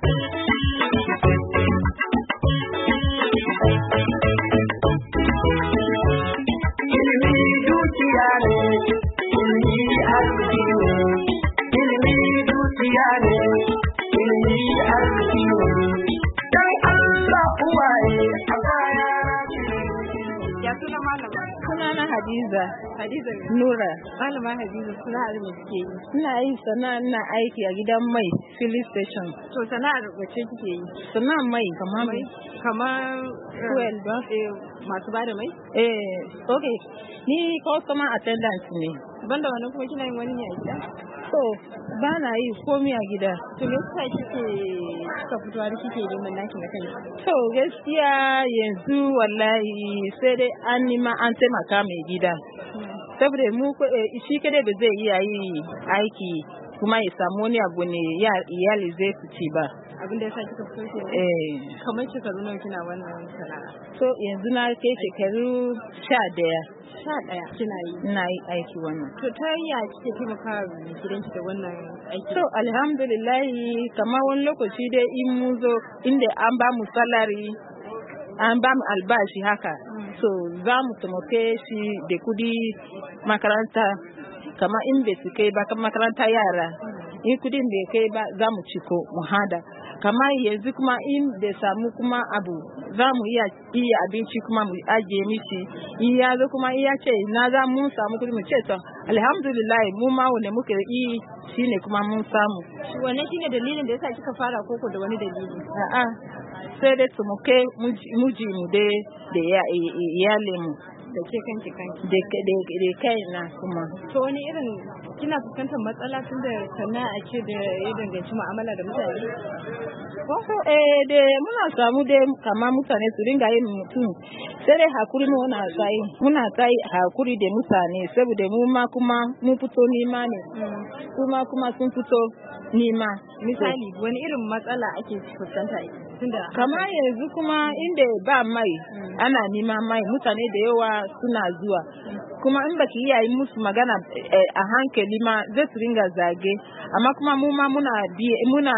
Hadiza Nura. Malama Hadiza sana'ar me kike yi? Ina yi sana'a, ina aiki a gidan mai filling station. To sana'ar wace kike yi? Sana'ar mai kamar mai. Kamar fuel ba? Masu bada mai? Okay. Ni customer attendant ne. Banda wannan kuma kina yin wani ne a gida? So, ba na yi komai a gida. To me yasa kika fito har kike neman naki na kanki? To gaskiya yanzu wallahi sai dai an nima an taimaka mai gida. Saboda mu shi kadai da zai iya yi aiki kuma ya samu wani abu ne iyali zai su ci ba. Abin da yasa kika fito ke? Kamar shekaru nawa kina wannan sana'a? So yanzu na kai shekaru 11. 11 kina yi? Ina yi aiki wannan. To ta yaya kike taimaka gidanki da wannan aiki? So alhamdulillah kamar wani lokaci dai in mu zo inda an ba mu salary an ba mu albashi haka. So za mu taimake shi da kudi makaranta kamar in bai su kai ba makaranta yara. In kudin bai kai ba za mu ciko mu hada. Kamar yanzu kuma in bai samu kuma abu za mu iya abinci kuma mu ajiye mishi. In ya zo kuma iya ce na za mun samu kudi mu ce to alhamdulillah mu ma wanda muke yi shine kuma mun samu. Wannan shine dalilin da yasa kika fara koko da wani dalili? A'a sai dai su muke muji mu da iyalin mu. Da ke kanki da kai na kuma. To wani irin kina fuskantar matsala tun da sana'a ce da ya danganci mu'amala da mutane? Da muna samu dai kama mutane su ringa yin mutum sai dai hakuri muna tsayi hakuri da mutane saboda mu ma kuma mun fito nima ne kuma sun fito nima. Misali wani irin matsala ake fuskanta tunda kama yanzu kuma inda ba mai ana nima mai mutane da yawa suna zuwa kuma in baki iya yi musu magana a hankali ma zai su ringa zage amma kuma mu ma muna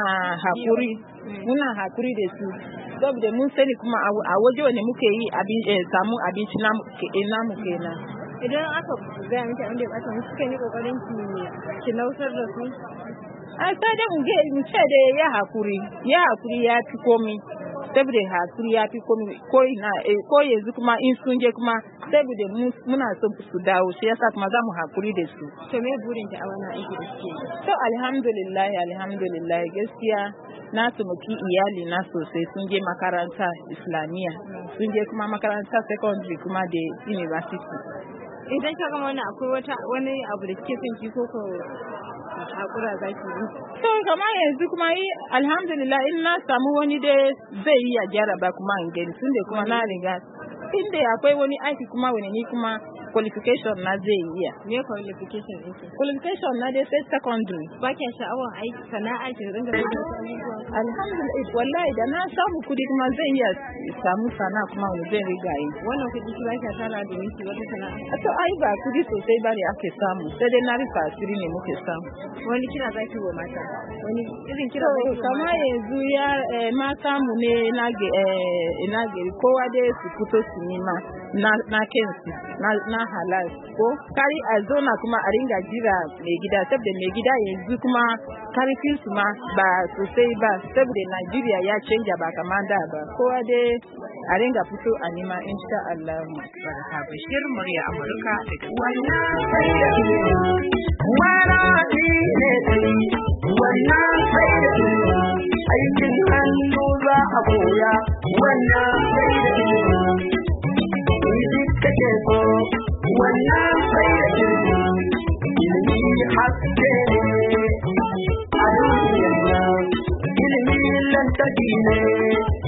hakuri da su saboda mun sani kuma a waje wanda muke yi samu abinci namu kenan. Idan aka gaya miki abin da ya bata musu kai ne kokarin ki nausar da su sai dai mu ce da ya hakuri ya fi komai saboda hakuri ya fi komai ko yanzu kuma in sun je kuma saboda muna so su dawo shi yasa kuma za mu hakuri da su. To me burin ki a wannan aiki da suke? To alhamdulillah gaskiya na taimaki iyali na sosai sun je makaranta islamiyya sun je kuma makaranta secondary kuma da university. Idan ka gama wannan akwai wani abu da kike son ki ko hakura zaki yi? To kamar yanzu kuma alhamdulillah in na samu wani da zai iya jaraba kuma in gani tunda kuma na riga inda akwai wani aiki kuma wani ni kuma qualification na zai iya. Me qualification ɗinki? Qualification na dai sai secondary. Ba ki sha'awar aiki sana'a ki ringa da abubuwa? Alhamdulillah wallahi da na samu kudi kuma zai iya samu sana'a kuma wani zai riga yi. Wannan kudi ki ba ki tara da miki wata sana'a? To ai ba kudi sosai ba ne ake samu sai dai na rufa asiri ne muke samu. Wani kira zaki wa mata? Wani irin kira zaki wa mata? Kamar yanzu ya mata mu ne na gari kowa dai su fito su nima na kensu na halal ko kari a zona kuma a ringa jira mai gida saboda mai gida yanzu kuma karfin su ma ba sosai ba saboda Najeriya ya canja ba kamar da ba kowa dai a ringa fito a nima insha Allah. Baraka Bashir murya Amurka daga aikin hannu za a koya wannan sai da ilimi kake so wannan sai da ilimi haske ne a duniyar nan ilimi lantarki ne